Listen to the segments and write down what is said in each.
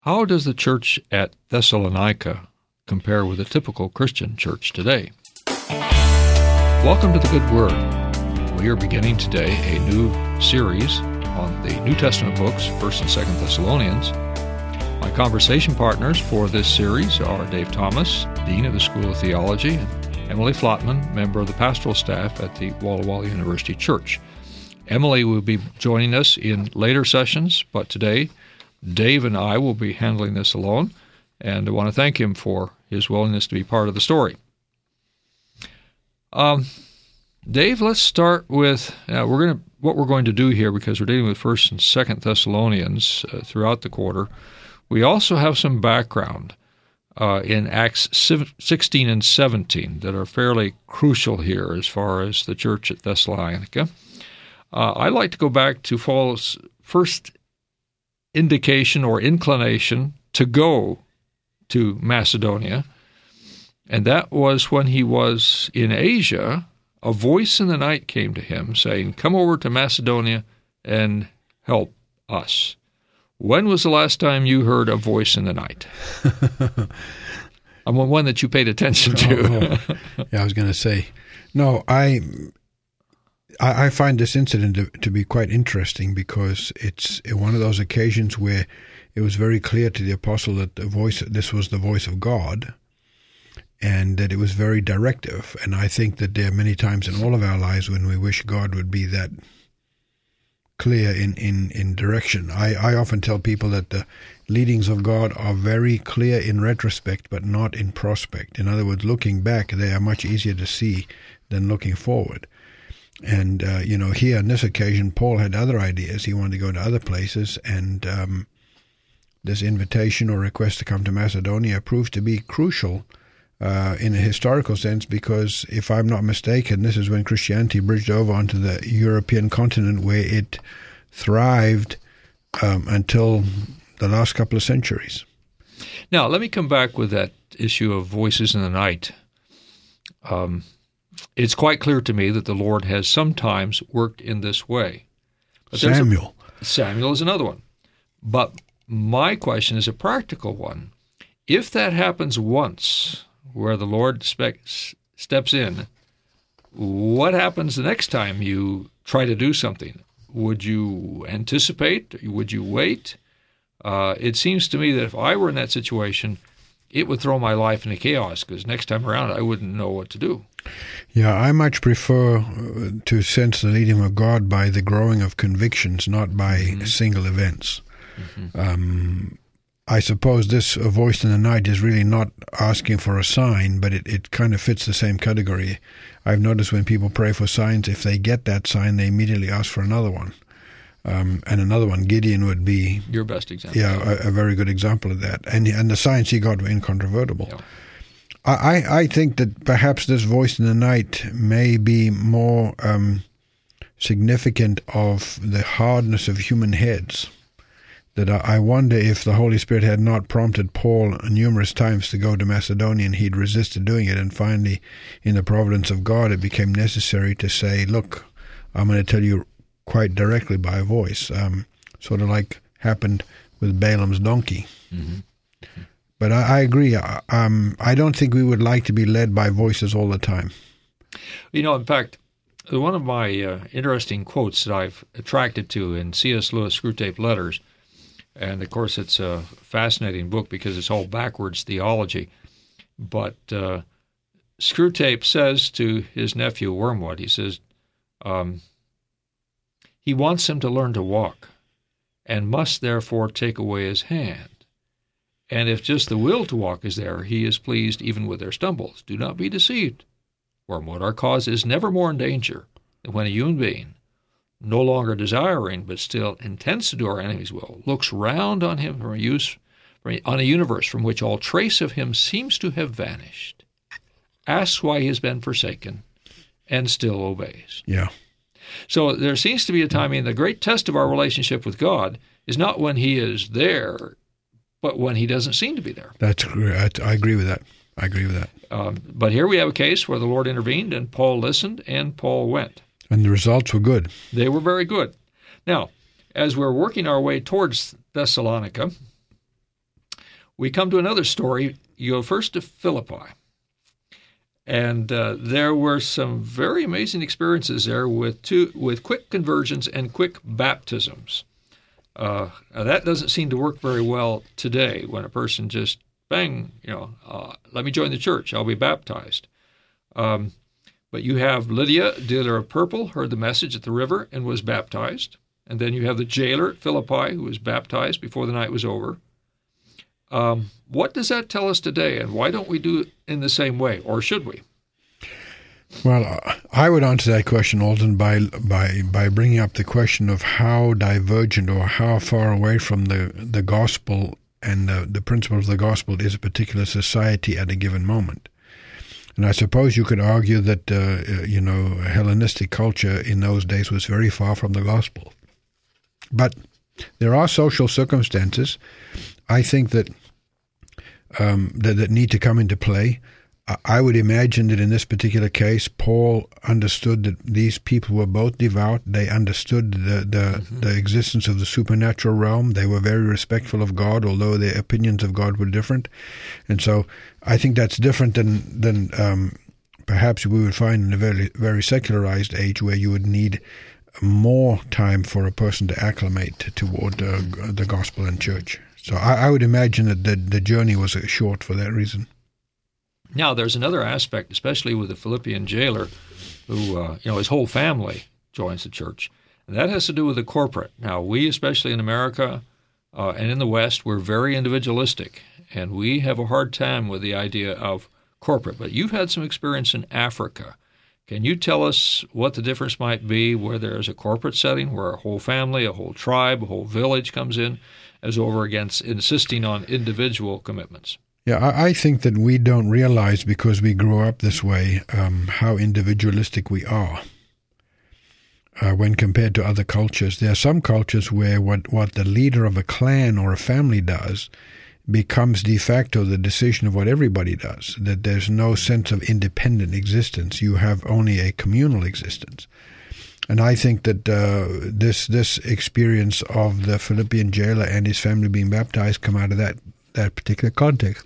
How does the church at Thessalonica compare with a typical Christian church today? Welcome to the Good Word. We are beginning today a new series on the New Testament books, 1st and 2nd Thessalonians. My conversation partners for this series are Dave Thomas, Dean of the School of Theology, and Emily Flotman, member of the pastoral staff at the Walla Walla University Church. Emily will be joining us in later sessions, but today Dave and I will be handling this alone, and I want to thank him for his willingness to be part of the story. Dave, let's start with what we're going to do here, because we're dealing with 1st and 2nd Thessalonians throughout the quarter. We also have some background in Acts 16 and 17 that are fairly crucial here as far as the church at Thessalonica. I'd like to go back to Paul's first indication or inclination to go to Macedonia, and that was when he was in Asia. A voice in the night came to him saying, "Come over to Macedonia and help us." When was the last time you heard a voice in the night? I'm one that you paid attention to. Yeah, I was going to say, no, I find this incident to be quite interesting, because it's one of those occasions where it was very clear to the apostle that this was the voice of God, and that it was very directive. And I think that there are many times in all of our lives when we wish God would be that clear in direction. I often tell people that the leadings of God are very clear in retrospect, but not in prospect. In other words, looking back, they are much easier to see than looking forward. And, here on this occasion, Paul had other ideas. He wanted to go to other places, and this invitation or request to come to Macedonia proved to be crucial in a historical sense, because if I'm not mistaken, this is when Christianity bridged over onto the European continent, where it thrived until the last couple of centuries. Now, let me come back with that issue of voices in the night. It's quite clear to me that the Lord has sometimes worked in this way. But Samuel is another one. But my question is a practical one. If that happens once, where the Lord steps in, what happens the next time you try to do something? Would you anticipate? Would you wait? It seems to me that if I were in that situation, it would throw my life into chaos, because next time around I wouldn't know what to do. Yeah, I much prefer to sense the leading of God by the growing of convictions, not by single events. Mm-hmm. I suppose this voice in the night is really not asking for a sign, but it kind of fits the same category. I've noticed when people pray for signs, if they get that sign, they immediately ask for another one. And another one, Gideon, would be your best example. Yeah, a very good example of that. And the signs he got were incontrovertible. Yeah. I think that perhaps this voice in the night may be more significant of the hardness of human heads. That I wonder if the Holy Spirit had not prompted Paul numerous times to go to Macedonia, and he'd resisted doing it, and finally, in the providence of God, it became necessary to say, "Look, I'm going to tell you quite directly by a voice," sort of like happened with Balaam's donkey. Mm-hmm. But I agree. I don't think we would like to be led by voices all the time. In fact, one of my interesting quotes that I've attracted to in C.S. Lewis' Screwtape Letters, and of course it's a fascinating book because it's all backwards theology, but Screwtape says to his nephew Wormwood, he says, he wants him to learn to walk, and must therefore take away his hand. And if just the will to walk is there, he is pleased even with their stumbles. Do not be deceived. Wormwood, our cause is never more in danger than when a human being, no longer desiring, but still intends to do our enemy's will, looks round on him on a universe from which all trace of him seems to have vanished, asks why he has been forsaken, and still obeys. Yeah. So there seems to be a time, the great test of our relationship with God is not when he is there, but when he doesn't seem to be there. That's great. I agree with that. But here we have a case where the Lord intervened, and Paul listened, and Paul went. And the results were good. They were very good. Now, as we're working our way towards Thessalonica, we come to another story. You go first to Philippi. And there were some very amazing experiences there with quick conversions and quick baptisms. That doesn't seem to work very well today when a person just, bang, let me join the church, I'll be baptized. But you have Lydia, dealer of purple, heard the message at the river and was baptized. And then you have the jailer at Philippi who was baptized before the night was over. What does that tell us today, and why don't we do it in the same way, or should we? Well, I would answer that question, Alden, by bringing up the question of how divergent or how far away from the gospel and the principles of the gospel is a particular society at a given moment. And I suppose you could argue that, Hellenistic culture in those days was very far from the gospel. But there are social circumstances, I think, that need to come into play. I would imagine that in this particular case, Paul understood that these people were both devout. They understood the existence of the supernatural realm. They were very respectful of God, although their opinions of God were different. And so I think that's different than perhaps we would find in a very, very secularized age, where you would need more time for a person to acclimate toward the gospel and church. So I would imagine that the journey was short for that reason. Now, there's another aspect, especially with the Philippian jailer, who, his whole family joins the church. And that has to do with the corporate. Now, we, especially in America and in the West, we're very individualistic, and we have a hard time with the idea of corporate. But you've had some experience in Africa. Can you tell us what the difference might be where there's a corporate setting, where a whole family, a whole tribe, a whole village comes in, as over against insisting on individual commitments? Yeah, I think that we don't realize, because we grew up this way, how individualistic we are when compared to other cultures. There are some cultures where what the leader of a clan or a family does becomes de facto the decision of what everybody does, that there's no sense of independent existence. You have only a communal existence. And I think that this experience of the Philippian jailer and his family being baptized come out of that particular context.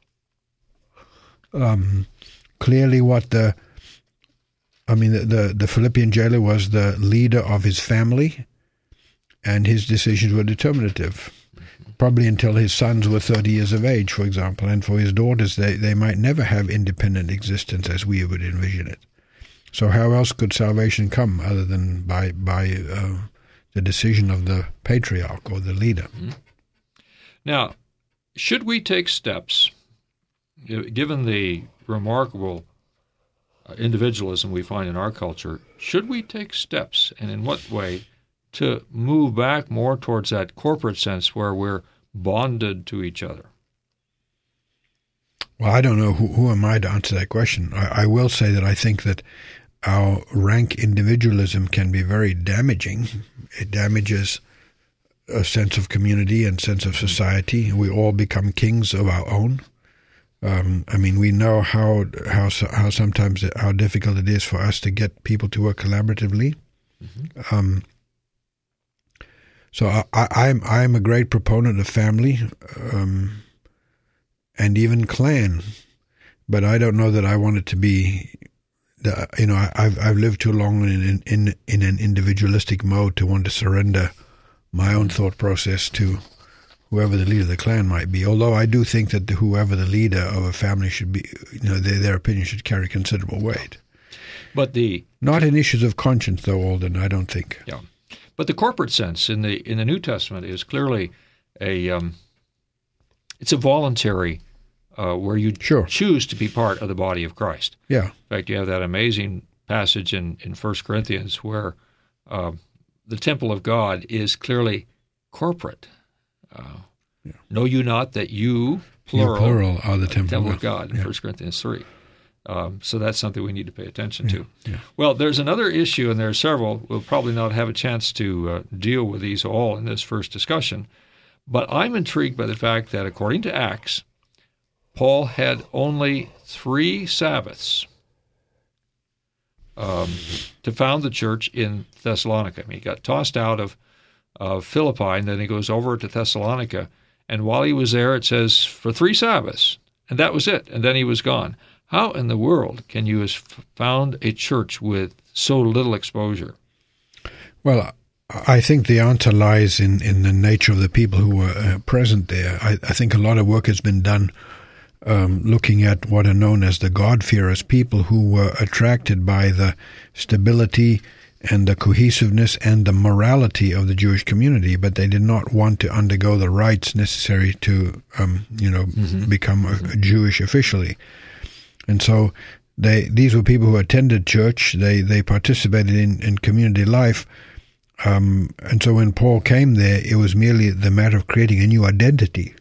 Clearly the Philippian jailer was the leader of his family, and his decisions were determinative, probably until his sons were 30 years of age, for example, and for his daughters, they might never have independent existence as we would envision it. So how else could salvation come other than by the decision of the patriarch or the leader? Mm-hmm. Now, should we take steps, given the remarkable individualism we find in our culture, should we take steps, and in what way, to move back more towards that corporate sense where we're bonded to each other? Well, I don't know who am I to answer that question. I will say that I think that our rank individualism can be very damaging. It damages a sense of community and sense of society. We all become kings of our own. We know how sometimes how difficult it is for us to get people to work collaboratively. Mm-hmm. So I'm a great proponent of family, and even clan, but I don't know that I want it to be. I've lived too long in an individualistic mode to want to surrender my own thought process to whoever the leader of the clan might be. Although I do think that whoever the leader of a family should be, their opinion should carry considerable weight. But not in issues of conscience, though, Alden, I don't think. Yeah, but the corporate sense in the New Testament is clearly it's a voluntary where you choose to be part of the body of Christ. Yeah. In fact, you have that amazing passage in 1 Corinthians where the temple of God is clearly corporate. Know you not that you, plural are the temple of God in 1 Corinthians 3. So that's something we need to pay attention to. Yeah. Well, there's another issue, and there are several. We'll probably not have a chance to deal with these all in this first discussion. But I'm intrigued by the fact that, according to Acts, Paul had only 3 Sabbaths to found the church in Thessalonica. He got tossed out of Philippi, and then he goes over to Thessalonica. And while he was there, it says, for 3 Sabbaths. And that was it. And then he was gone. How in the world can you have found a church with so little exposure? Well, I think the answer lies in the nature of the people who were present there. I think a lot of work has been done looking at what are known as the God-fearers, people who were attracted by the stability and the cohesiveness and the morality of the Jewish community, but they did not want to undergo the rites necessary to, become a Jewish officially. And so these were people who attended church. They participated in community life. And so when Paul came there, it was merely the matter of creating a new identity,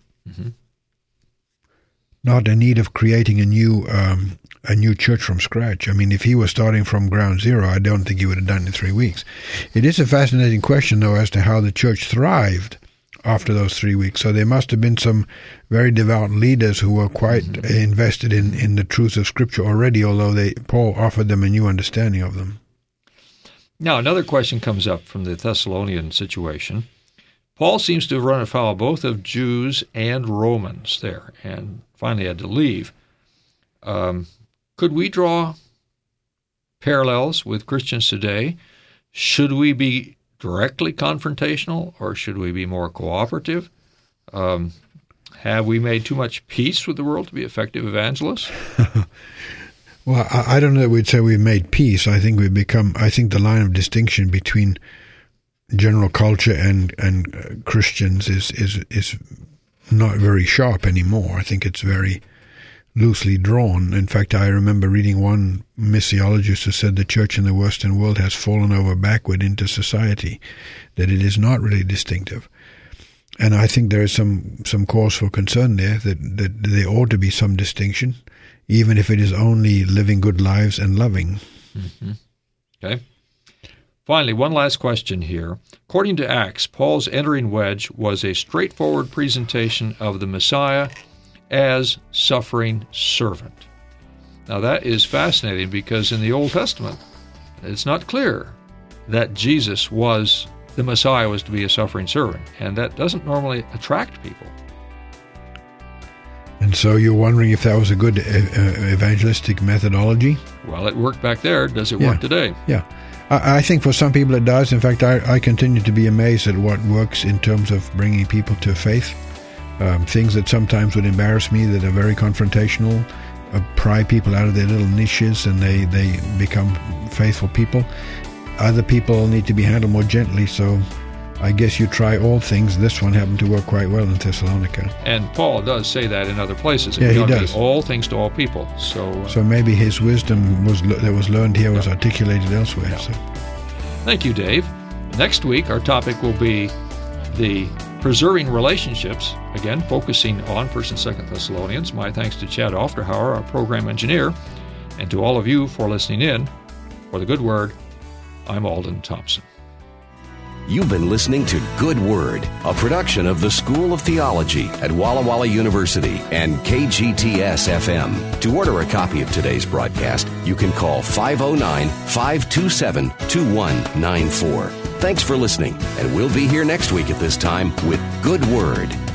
not a need of creating a new church from scratch. I mean, if he was starting from ground zero, I don't think he would have done it in 3 weeks. It is a fascinating question, though, as to how the church thrived after those 3 weeks. So there must have been some very devout leaders who were quite invested in the truths of Scripture already, although Paul offered them a new understanding of them. Now, another question comes up from the Thessalonian situation. Paul seems to have run afoul both of Jews and Romans there, and finally had to leave. Could we draw parallels with Christians today? Should we be directly confrontational, or should we be more cooperative? Have we made too much peace with the world to be effective evangelists? Well, I don't know that we'd say we've made peace. I think the line of distinction between general culture and Christians is not very sharp anymore. I think it's very loosely drawn. In fact, I remember reading one missiologist who said the church in the Western world has fallen over backward into society, that it is not really distinctive. And I think there is some cause for concern there, that there ought to be some distinction, even if it is only living good lives and loving. Okay. Finally, one last question here. According to Acts, Paul's entering wedge was a straightforward presentation of the Messiah as suffering servant. Now that is fascinating, because in the Old Testament, it's not clear that the Messiah was to be a suffering servant, and that doesn't normally attract people. And so you're wondering if that was a good evangelistic methodology? Well, it worked back there. Does it work today? Yeah. I think for some people it does. In fact, I continue to be amazed at what works in terms of bringing people to faith. Things that sometimes would embarrass me, that are very confrontational, pry people out of their little niches, and they become faithful people. Other people need to be handled more gently, so I guess you try all things. This one happened to work quite well in Thessalonica. And Paul does say that in other places. Yeah, he does. All things to all people. So maybe his wisdom that was learned here was articulated elsewhere. Yeah. So. Thank you, Dave. Next week, our topic will be the preserving relationships, again, focusing on 1st and 2nd Thessalonians. My thanks to Chad Ofterhauer, our program engineer, and to all of you for listening in. For the Good Word, I'm Alden Thompson. You've been listening to Good Word, a production of the School of Theology at Walla Walla University and KGTS-FM. To order a copy of today's broadcast, you can call 509-527-2194. Thanks for listening, and we'll be here next week at this time with Good Word.